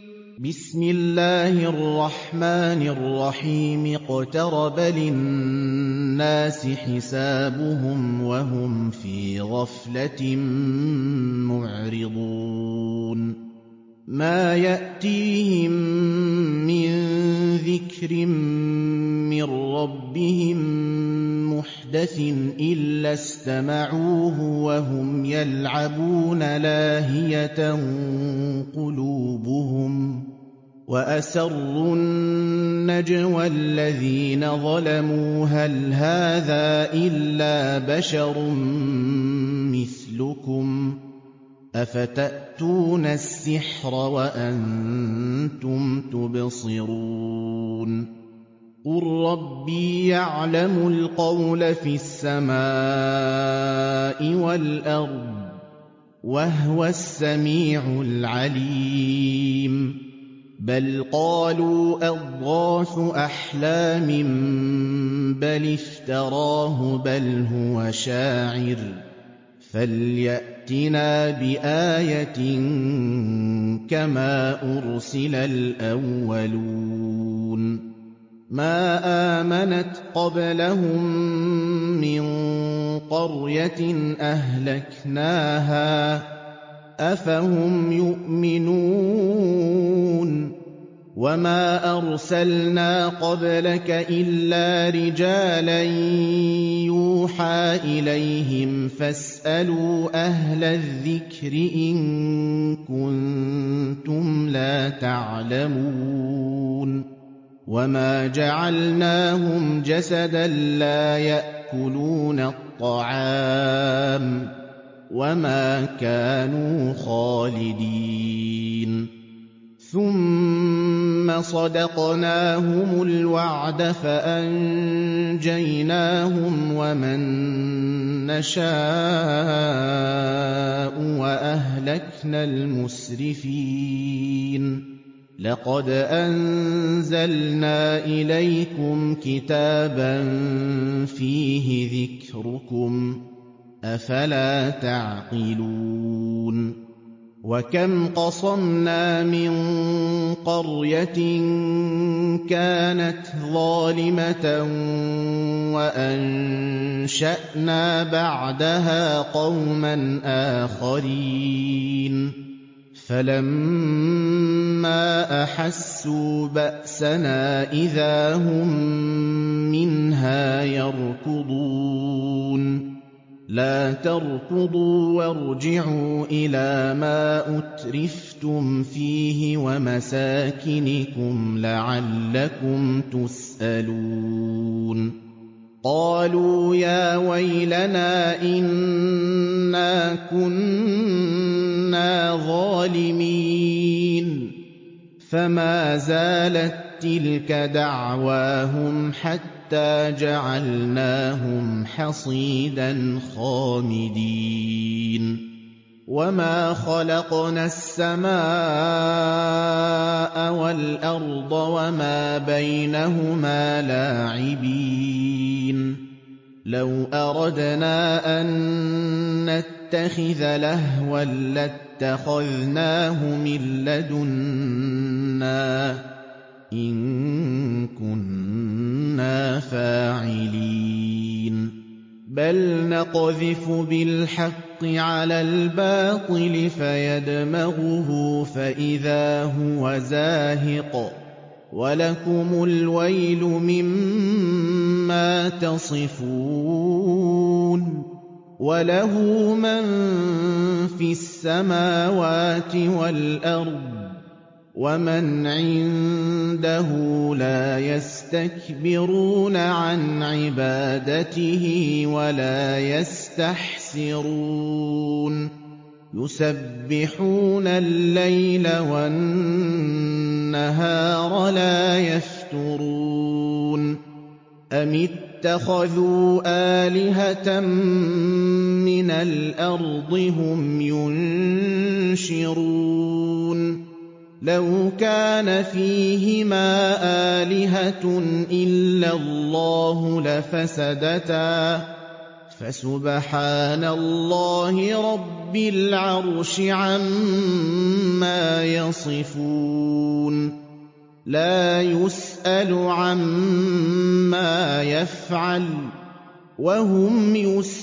بسم الله الرحمن الرحيم اقترب للناس حسابهم وهم في غفلة معرضون ما يأتيهم من ذكر من ربهم محدث إلا استمعوه وهم يلعبون لاهية قلوبهم وأسروا النجوى الذين ظلموا هل هذا إلا بشر مثلكم أفتأتون السحر وأنتم تبصرون قل ربي يعلم القول في السماء والأرض وهو السميع العليم بل قالوا أضغاث أحلام بل افتراه بل هو شاعر فليأتنا بآية كما أرسل الأولون ما آمنت قبلهم من قرية أهلكناها أفهم يؤمنون وما أرسلنا قبلك إلا رجالا يوحى إليهم فاسألوا أهل الذكر إن كنتم لا تعلمون وما جعلناهم جسدا لا يأكلون الطعام وما كانوا خالدين ثم صدقناهم الوعد فأنجيناهم ومن نشاء وأهلكنا المسرفين لقد أنزلنا إليكم كتابا فيه ذكركم أفلا تعقلون وكم قصمنا من قرية كانت ظالمة وأنشأنا بعدها قوما آخرين فلما أحسوا بأسنا إذا هم منها يركضون لا تركضوا وارجعوا إلى ما أترفتم فيه ومساكنكم لعلكم تسألون قالوا يا ويلنا إنا كنا ظالمين فما زالت تلك دعواهم حتى جعلناهم حصيدا خامدين وما خلقنا السماء والأرض وما بينهما لاعبين لو أردنا أن نتخذ لهوا لاتخذناه من لدنا إن كنا فاعلين بل نقذف بالحق على الباطل فيدمغه فإذا هو زاهق ولكم الويل مما تصفون وله من في السماوات والأرض ومن عنده لا يستكبرون عن عبادته ولا يستحسرون يسبحون الليل والنهار لا يفترون أم اتخذوا آلهة من الأرض هم ينشرون لو كان فيهما آلهة إلا الله لفسدتا فسبحان الله رب العرش عما يصفون لا يسأل عما يفعل وهم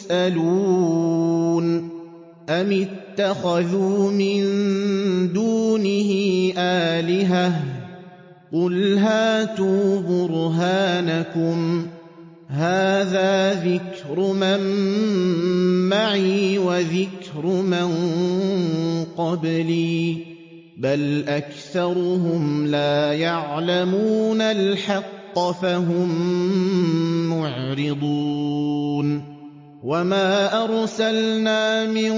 يسألون أم اتخذوا من دونه آلهة قل هاتوا برهانكم هذا ذكر من معي وذكر من قبلي بل أكثرهم لا يعلمون الحق فهم معرضون وما أرسلنا من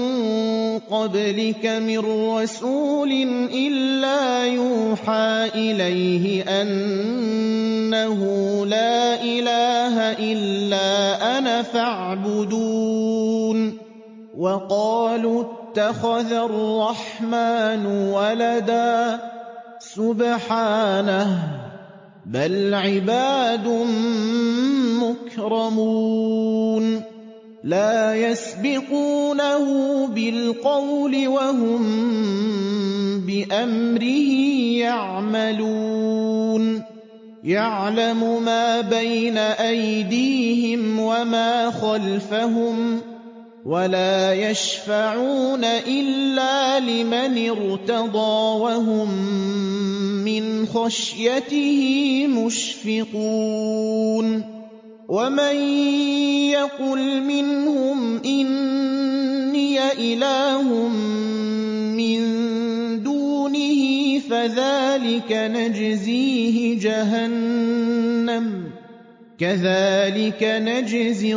قبلك من رسول إلا يوحى إليه أنه لا إله إلا أنا فاعبدون وقالوا اتخذ الرحمن ولدا سبحانه بل عباد مكرمون لا يسبقونه بالقول وهم بأمره يعملون يعلم ما بين أيديهم وما خلفهم ولا يشفعون إلا لمن ارتضى وهم من خشيته مشفقون ومن يقل منهم إني إله من دونه فذلك نجزيه جهنم كذلك نجزي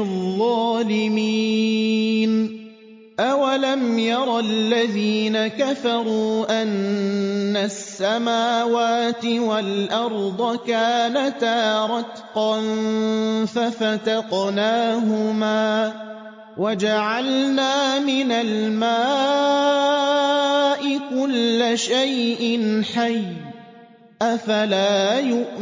الظالمين أولم ير الذين كفروا أن السماوات والأرض كانتا رتقا ففتقناهما وجعلنا من الماء كل شيء حي أفلا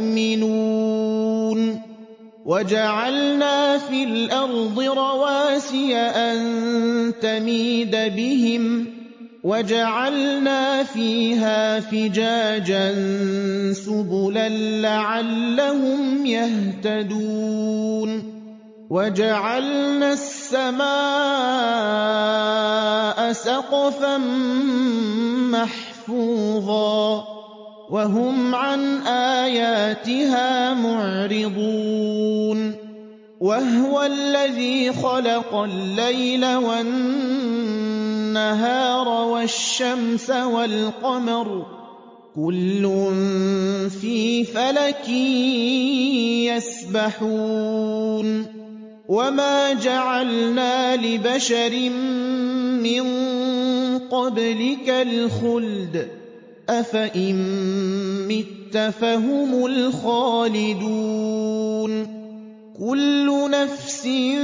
يؤمنون وجعلنا في الأرض رواسي أن تميد بهم وجعلنا فيها فجاجا سبلا لعلهم يهتدون وجعلنا السماء سقفا محفوظا وهم عن آياتها معرضون وهو الذي خلق الليل والنهار والشمس والقمر كل في فلك يسبحون وما جعلنا لبشر من قبلك الخلد أفإن مت فهم الخالدون كل نفس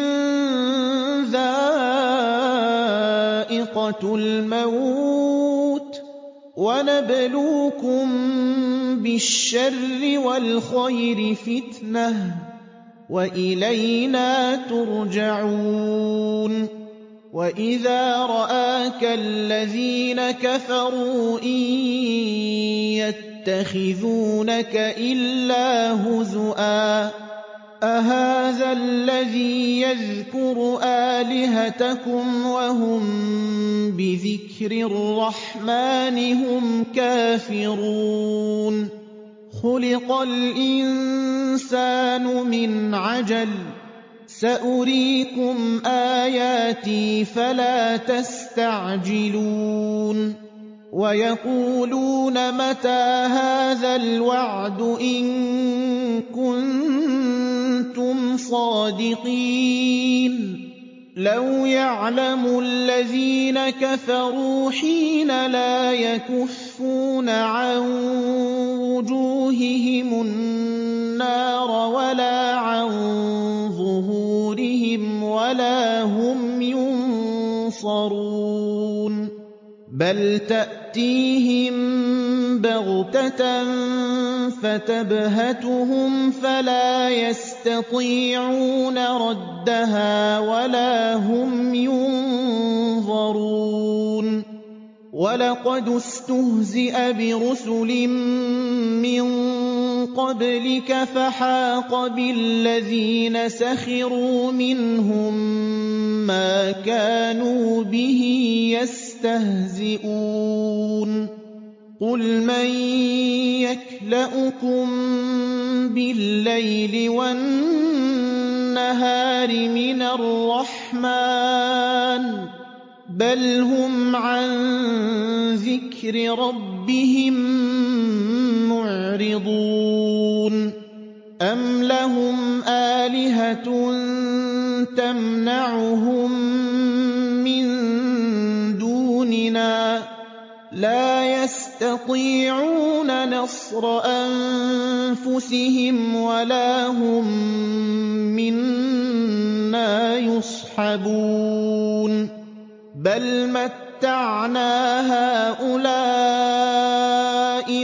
ذائقة الموت ونبلوكم بالشر والخير فتنة وإلينا ترجعون وإذا رآك الذين كفروا إن يتخذونك إلا هزؤا أهذا الذي يذكر آلهتكم وهم بذكر الرحمن هم كافرون خلق الإنسان من عجل سأريكم آياتي فلا تستعجلون ويقولون متى هذا الوعد إن كنتم صادقين لو يعلم الذين كفروا حين لا يكفون عن وجوههم النار ولا عن ظهورهم ولا هم ينصرون بل تأتيهم بغتة بَغْتَةً فَتَبْهَتُهُمْ فَلَا يَسْتَطِيعُونَ رَدَّهَا وَلَا هُمْ يُنظَرُونَ وَلَقَدِ اسْتُهْزِئَ بِرُسُلٍ مِّن قَبْلِكَ فَحَاقَ بِالَّذِينَ سَخِرُوا مِنْهُم مَّا كَانُوا بِهِ يَسْتَهْزِئُونَ قُلْ مَن يَكْلَؤُكُم بِاللَّيْلِ وَالنَّهَارِ مِنَ الرَّحْمَٰنِ بَلْ هُمْ عَن ذِكْرِ رَبِّهِم مُّعْرِضُونَ أَمْ لَهُمْ آلِهَةٌ تَمْنَعُهُم مِّن دُونِنَا ۚ لَا يَسْتَطِيعُونَ نَصْرَ أَنفُسِهِمْ وَلَا هُم مِّنَّا يُصْحَبُونَ بَلْ مَتَّعْنَا هَٰؤُلَاءِ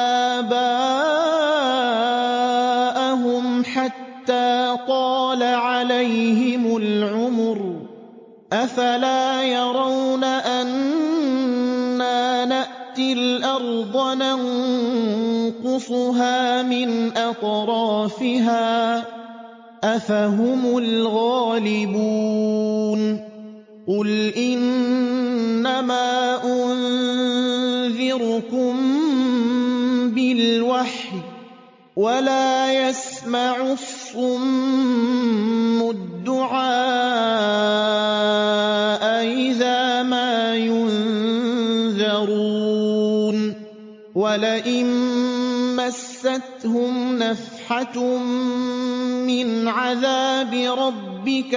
وَآبَاءَهُمْ حَتَّىٰ طَالَ عَلَيْهِمُ الْعُمُرُ ۗ أَفَلَا يَرَوْنَ أَنَّا نَأْتِي الْأَرْضَ نَنقُصُهَا مِنْ أَطْرَافِهَا ۚ أَفَهُمُ الْغَالِبُونَ قُلْ إِنَّمَا أُنذِرُكُم بِالْوَحْيِ ۚ وَلَا يَسْمَعُ الصُّمُّ الدُّعَاءَ إِذَا مَا يُنذَرُونَ وَلَئِن مَّسَّتْهُمْ نَفْحَةٌ مِّنْ عَذَابِ رَبِّكَ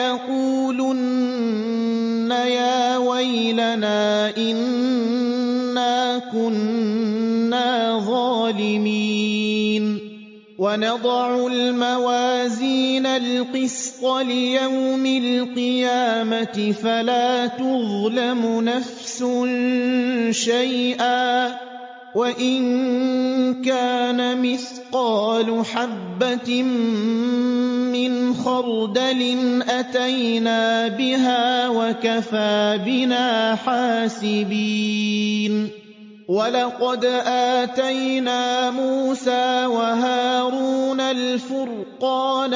لَيَقُولُنَّ يَا وَيْلَنَا إِنَّا كُنَّا ظَالِمِينَ وَنَضَعُ الْمَوَازِينَ الْقِسْطَ لِيَوْمِ الْقِيَامَةِ فَلَا تُظْلَمُ نَفْسٌ شَيْئًا ۖ وَإِن كَانَ مِثْقَالُ حَبَّةٍ مِّنْ خَرْدَلٍ أَتَيْنَا بِهَا وَكَفَىٰ بِنَا حَاسِبِينَ وَلَقَدْ آتَيْنَا مُوسَىٰ وَهَارُونَ الْفُرْقَانَ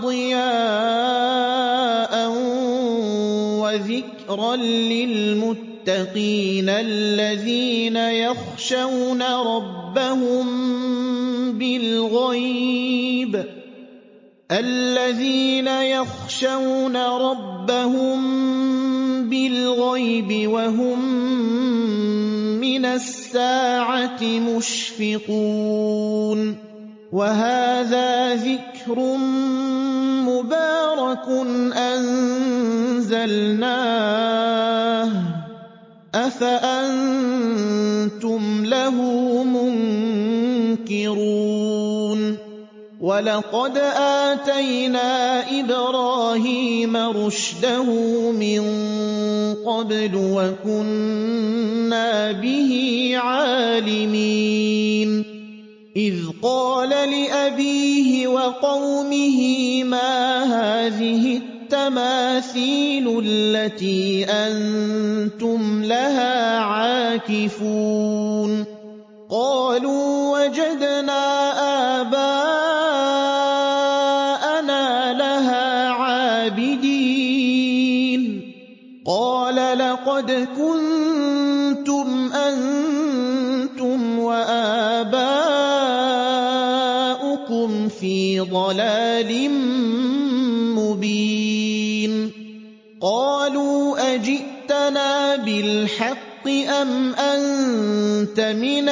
وَضِيَاءً وَذِكْرًا لِّلْمُتَّقِينَ الَّذِينَ يَخْشَوْنَ رَبَّهُم بِالْغَيْبِ وَهُم مِّنَ السَّاعَةِ مُشْفِقُونَ وَهَٰذَا ذِكْرٌ مُّبَارَكٌ أَنزَلْنَاهُ ۚ أَفَأَنتُمْ لَهُ مُنكِرُونَ وَلَقَدْ آتَيْنَا إِبْرَاهِيمَ رُشْدَهُ مِن قَبْلُ وَكُنَّا بِهِ عَالِمِينَ إِذْ قَالَ لِأَبِيهِ وَقَوْمِهِ مَا هَٰذِهِ التَّمَاثِيلُ الَّتِي أَنتُمْ لَهَا عَاكِفُونَ قَالُوا وَجَدْنَا آبَاءَنَا لَهَا عَابِدِينَ قَالَ لَقَدْ كُنتُمْ أَنتُمْ وَآبَاؤُكُمْ فِي ضَلَالٍ مُّبِينٍ قَالُوا أَجِئْتَنَا بِالْحَقِّ أَمْ أَنتَ مِنَ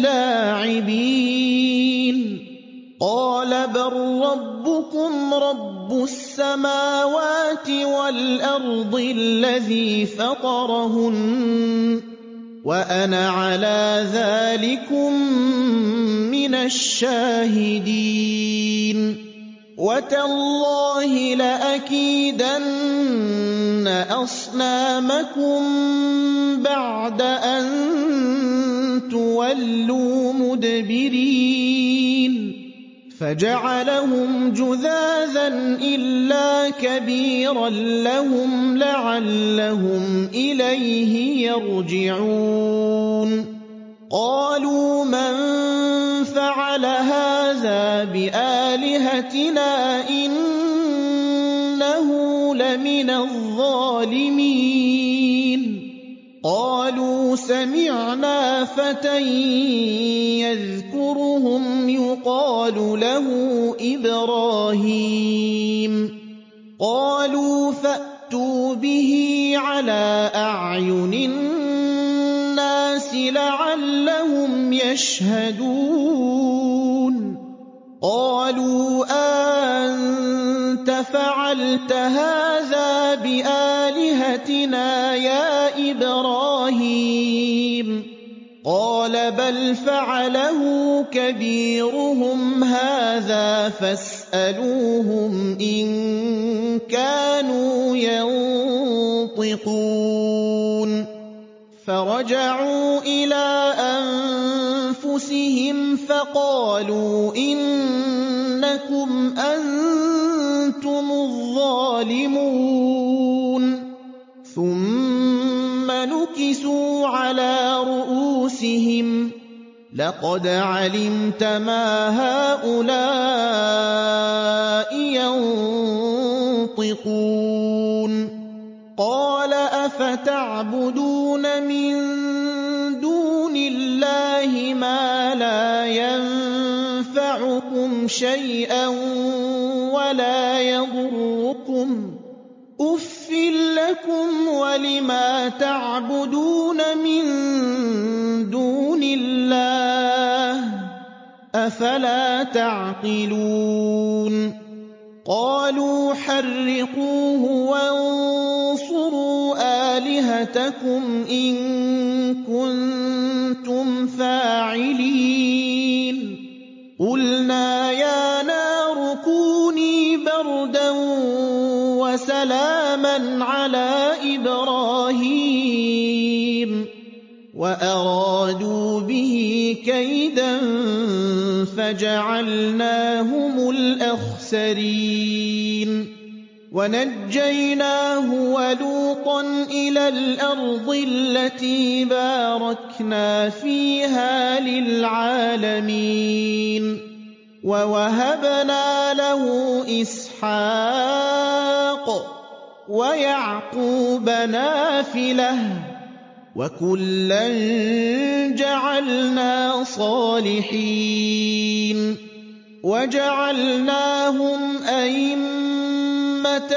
اللاعبين قَالَ بَل رَّبُّكُمْ رَبُّ السَّمَاوَاتِ وَالْأَرْضِ الَّذِي فَطَرَهُنَّ وَأَنَا عَلَىٰ ذَٰلِكُم مِّنَ الشَّاهِدِينَ وَتَاللَّهِ لَأَكِيدَنَّ أَصْنَامَكُم بَعْدَ أَن تُوَلُّوا مُدْبِرِينَ فَجَعَلَهُمْ جُذَاذًا إِلَّا كَبِيرًا لَّهُمْ لَعَلَّهُمْ إِلَيْهِ يَرْجِعُونَ قَالُوا مَن فَعَلَ هَٰذَا بِآلِهَتِنَا إِنَّهُ لَمِنَ الظَّالِمِينَ قَالُوا سَمِعْنَا فَتًى يَذْكُرُهُمْ يُقَالُ لَهُ إِبْرَاهِيمُ قَالُوا فَأْتُوا بِهِ عَلَىٰ أَعْيُنِ النَّاسِ لَعَلَّهُمْ يَشْهَدُونَ قَالُوا أَأَنتَ فَعَلْتَ هَٰذَا بِآلِهَتِنَا يَا إِبْرَاهِيمُ قَالَ بَلْ فَعَلَهُ كَبِيرُهُمْ هَٰذَا فَاسْأَلُوهُمْ إِن كَانُوا يَنطِقُونَ فَرَجَعُوا إِلَىٰ أَنفُسِهِمْ فَقَالُوا إِنَّكُمْ أَنتُمُ الظَّالِمُونَ ثُمَّ نُكِسُوا عَلَىٰ رُءُوسِهِمْ لَقَدْ عَلِمْتَ مَا هَٰؤُلَاءِ يَنطِقُونَ قَالَ أَفَتَعْبُدُونَ مِن دُونِ اللَّهِ مَا لَا يَنفَعُكُمْ شَيْئًا وَلَا يَضُرُّكُمْ أُفٍّ لَّكُمْ وَلِمَا تَعْبُدُونَ مِن دُونِ اللَّهِ ۖ أَفَلَا تَعْقِلُونَ قَالُوا حَرِّقُوهُ وَانصُرُوا آلِهَتَكُمْ إِن كُنتُمْ فَاعِلِينَ قُلْنَا يَا نَارُ كُونِي بَرْدًا وَسَلَامًا عَلَىٰ إِبْرَاهِيمَ وَأَرَادُوا بِهِ كَيْدًا فَجَعَلْنَاهُمُ الْأَخْسَرِينَ وَنَجَّيْنَاهُ وَلُوطًا إِلَى الْأَرْضِ الَّتِي بَارَكْنَا فِيهَا لِلْعَالَمِينَ وَوَهَبْنَا لَهُ إِسْحَاقَ وَيَعْقُوبَ نَافِلَةً ۖ وَكُلًّا جَعَلْنَا صَالِحِينَ وَجَعَلْنَاهُمْ أَئِمَّةً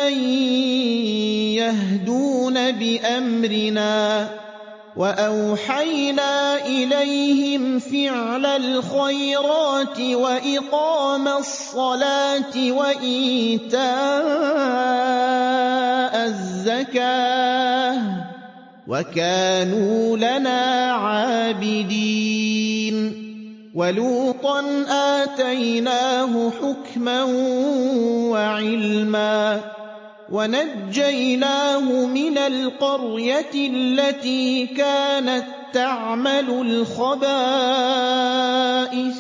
يَهْدُونَ بِأَمْرِنَا وَأَوْحَيْنَا إِلَيْهِمْ فِعْلَ الْخَيْرَاتِ وَإِقَامَ الصَّلَاةِ وَإِيتَاءَ الزَّكَاةِ ۖ وَكَانُوا لَنَا عَابِدِينَ وَلُوطًا آتَيْنَاهُ حُكْمًا وَعِلْمًا وَنَجَّيْنَاهُ مِنَ الْقَرْيَةِ الَّتِي كَانَت تَّعْمَلُ الْخَبَائِثَ ۗ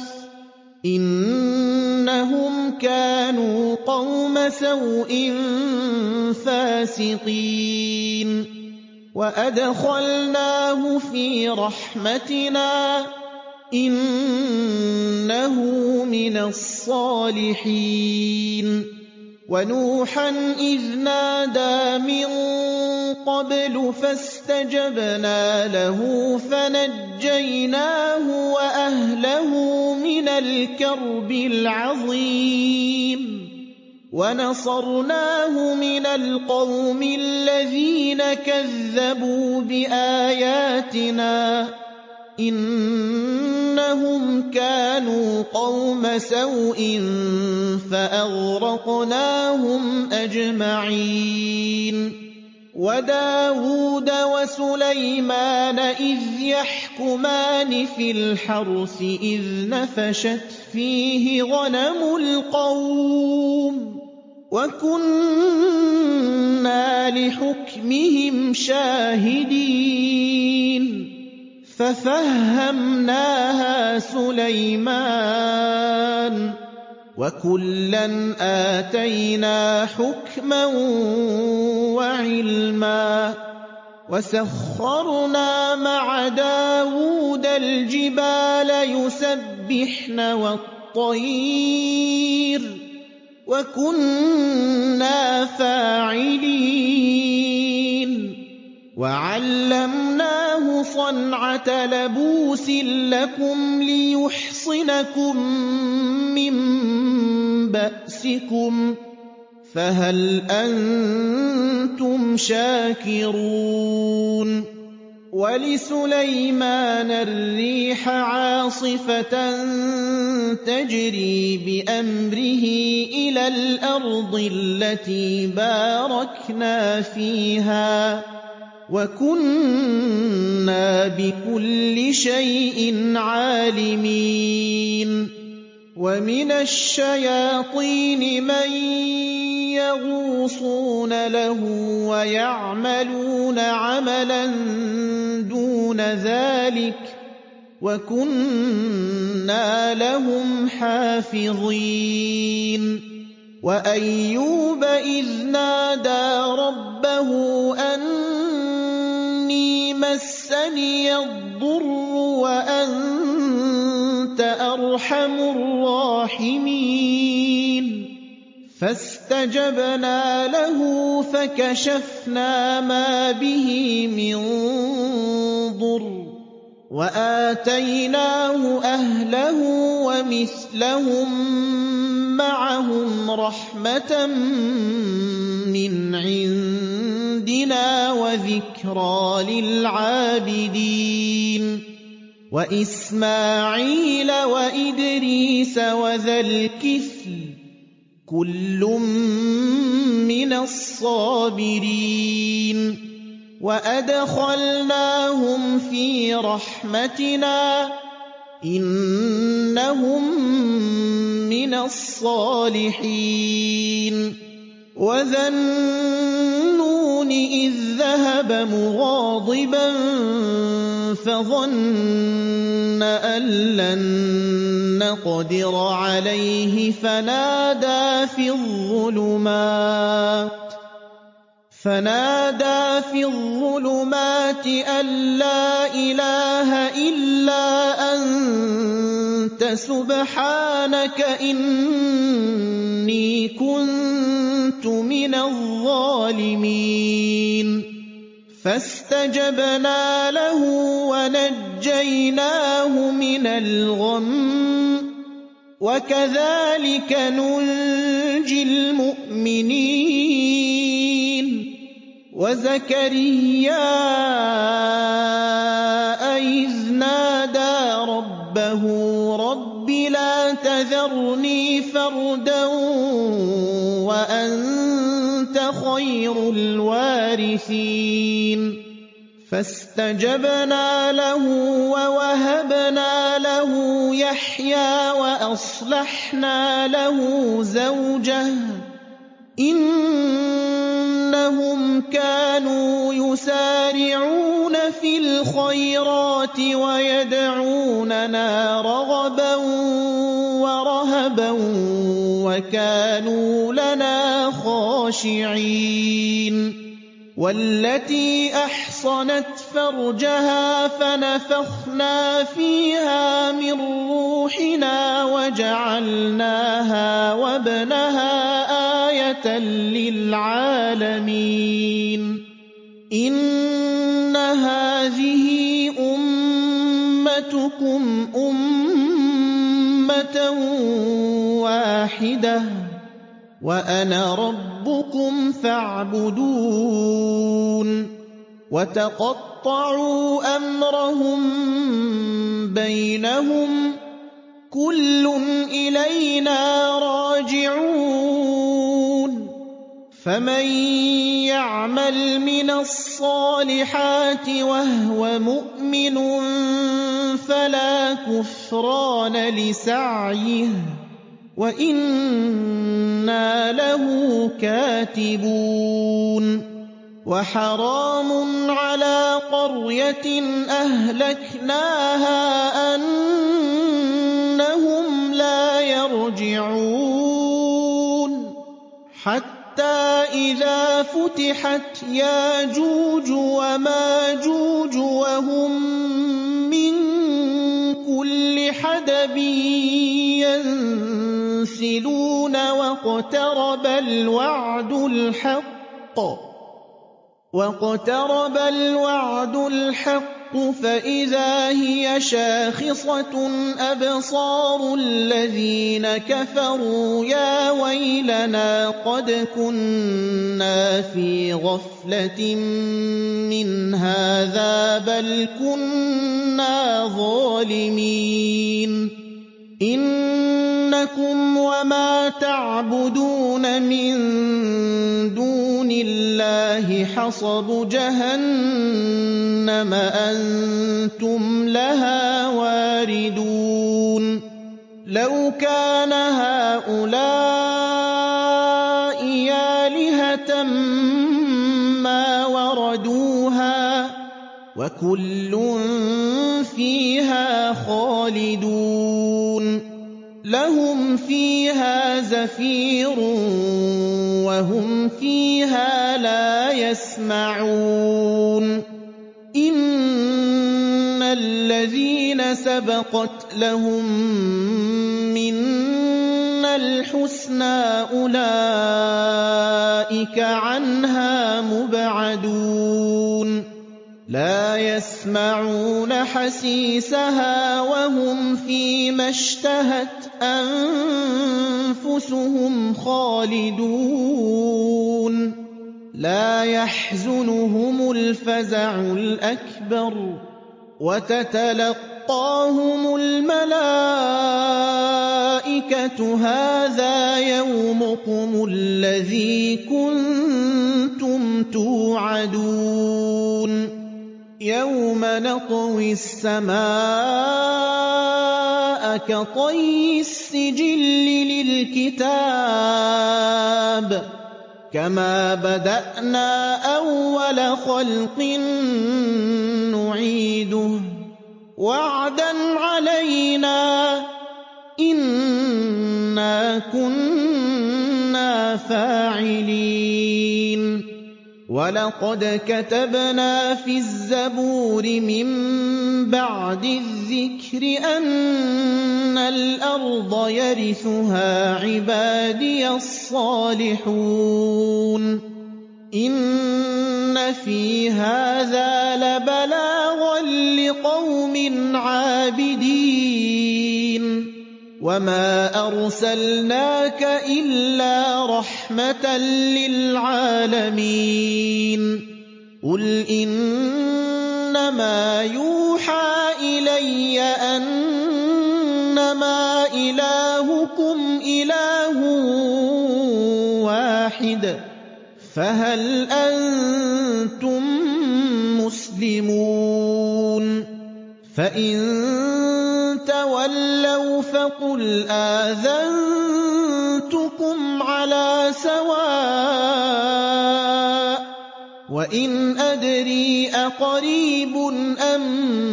إِنَّهُمْ كَانُوا قَوْمَ سَوْءٍ فَاسِقِينَ وَأَدْخَلْنَاهُ فِي رَحْمَتِنَا ۖ إِنَّهُ مِنَ الصَّالِحِينَ وَنُوحًا إِذْ نَادَىٰ مِن قَبْلُ فَاسْتَجَبْنَا لَهُ فَنَجَّيْنَاهُ وَأَهْلَهُ مِنَ الْكَرْبِ الْعَظِيمِ وَنَصَرْنَاهُ مِنَ الْقَوْمِ الَّذِينَ كَذَّبُوا بِآيَاتِنَا ۚ إِنَّهُمْ كَانُوا قَوْمَ سَوْءٍ فَأَغْرَقْنَاهُمْ أَجْمَعِينَ وَدَاوُودَ وَسُلَيْمَانَ إِذْ يَحْكُمَانِ فِي الْحَرْثِ إِذْ نَفَشَتْ فِيهِ غَنَمُ الْقَوْمِ وَكُنَّا لِحُكْمِهِمْ شَاهِدِينَ فَفَهَّمْنَاهَا سُلَيْمَانَ ۚ وَكُلًّا آتَيْنَا حُكْمًا وَعِلْمًا ۚ وَسَخَّرْنَا مَعَ دَاوُودَ الْجِبَالَ يُسَبِّحْنَ وَالطَّيْرَ ۚ وَكُنَّا فَاعِلِينَ وَعَلَّمْنَاهُ صَنْعَةَ لَبُوسٍ لَّكُمْ لِيُحْصِنَكُم مِّن بَأْسِكُمْ ۖ فَهَلْ أَنتُمْ شَاكِرُونَ وَلِسُلَيْمَانَ الرِّيحَ عَاصِفَةً تَجْرِي بِأَمْرِهِ إِلَى الْأَرْضِ الَّتِي بَارَكْنَا فِيهَا ۚ وَكُنَّا بِكُلِّ شَيْءٍ عَالِمِينَ وَمِنَ الشَّيَاطِينِ مَن يَغُوصُونَ لَهُ وَيَعْمَلُونَ عَمَلًا دُونَ ذَٰلِكَ ۖ وَكُنَّا لَهُمْ حَافِظِينَ وَأَيُّوبَ إِذْ نَادَىٰ رَبَّهُ أَنِّي مَسَّنِيَ الضُّرُّ وَأَنتَ أَرْحَمُ الرَّاحِمِينَ فَاسْتَجَبْنَا لَهُ فَكَشَفْنَا مَا بِهِ مِن ضُرٍّ وَآتَيْنَاهُ أَهْلَهُ وَمِثْلَهُم مَّعَهُمْ رَحْمَةً مِّنْ عِندِنَا وَذِكْرَىٰ لِلْعَابِدِينَ وَإِسْمَاعِيلَ وَإِدْرِيسَ وَذَا الْكِفْلِ ۖ كُلٌّ مِّنَ الصَّابِرِينَ وَأَدْخَلْنَاهُمْ فِي رَحْمَتِنَا ۖ إِنَّهُم مِّنَ الصَّالِحِينَ وَذَا النُّونِ إِذ ذَّهَبَ مُغَاضِبًا فَظَنَّ أَن لَّن نَّقْدِرَ عَلَيْهِ فَنَادَىٰ فِي الظُّلُمَاتِ أَن لَّا إِلَٰهَ إِلَّا أَنتَ سُبْحَانَكَ إِنِّي كُنتُ مِنَ الظَّالِمِينَ فَاسْتَجَبْنَا لَهُ وَنَجَّيْنَاهُ مِنَ الْغَمِّ ۚ وَكَذَٰلِكَ نُنجِي الْمُؤْمِنِينَ وَزَكَرِيَّا إِذْ نَادَىٰ رَبَّهُ رَبِّ لَا تَذَرْنِي فَرْدًا وَأَنتَ خَيْرُ الْوَارِثِينَ فَاسْتَجَبْنَا لَهُ وَوَهَبْنَا لَهُ يَحْيَىٰ وَأَصْلَحْنَا لَهُ زَوْجَهُ ۚ إِنَّهُمْ كَانُوا يُسَارِعُونَ فِي الْخَيْرَاتِ وَيَدْعُونَنَا رَغَبًا وَرَهَبًا وَكَانُوا لَنَا خَاشِعِينَ وَالَّتِي أَحْصَنَتْ فَرْجَهَا فَنَفَخْنَا فِيهَا مِن رُّوحِنَا وَجَعَلْنَاهَا وَابْنَهَا آيَةً لِّلْعَالَمِينَ إِنَّ هَٰذِهِ أُمَّتُكُمْ أُمَّةً وَاحِدَةً وَأَنَا رَبُّكُمْ فَاعْبُدُونِ وَتَقَطَّعُوا أَمْرَهُم بَيْنَهُمْ ۖ كُلٌّ إِلَيْنَا رَاجِعُونَ فَمَن يَعْمَلْ مِنَ الصَّالِحَاتِ وَهُوَ مُؤْمِنٌ فَلَا كُفْرَانَ لِسَعْيِهِ وَإِنَّا لَهُ كَاتِبُونَ وحرام على قرية أهلكناها أنهم لا يرجعون حتى إذا فتحت ياجوج وماجوج وهم من كل حدب ينسلون واقترب الوعد الحق فإذا هي شاخصة أبصار الذين كفروا يا ويلنا قد كنا في غفلة من هذا بل كنا ظالمين إنكم وما تعبدون من دون الله حصب جهنم أنتم لها واردون لو كان هؤلاء آلهة ما وردوها وكل فيها خالدون لهم فيها زفير وهم فيها لا يسمعون إن الذين سبقت لهم منا الحسنى أولئك عنها مبعدون لا يسمعون حسيسها وهم فيما اشتهت أنفسهم خالدون لا يحزنهم الفزع الأكبر وتتلقاهم الملائكة هذا يومكم الذي كنتم توعدون يوم نطوي السماء كطي السجل للكتاب كما بدأنا أول خلق نعيده وعدا علينا إنا كنا فاعلين ولقد كتبنا في الزبور من بعد الذكر أن الأرض يرثها عبادي الصالحون إن في هذا لبلاغا لقوم عابدين وما أرسلناك إلا رحمة للعالمين قل إنما يوحى إلي أنما إلهكم إله واحد فهل أنتم مسلمون فإن تولوا فقل آذنتكم على سواء وإن أدري أقريب أم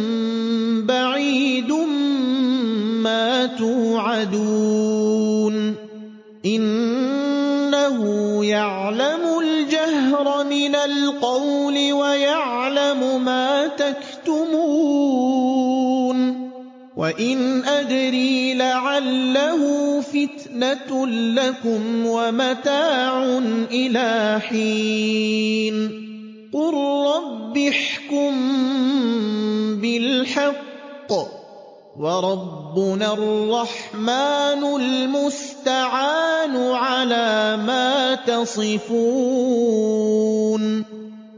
بعيد ما توعدون إنه يعلم الجهر من القول ويعلم ما تكتمون وإن أدري لعله فتنة لكم ومتاع إلى حين قل رب احكم بالحق وربنا الرحمن المستعان على ما تصفون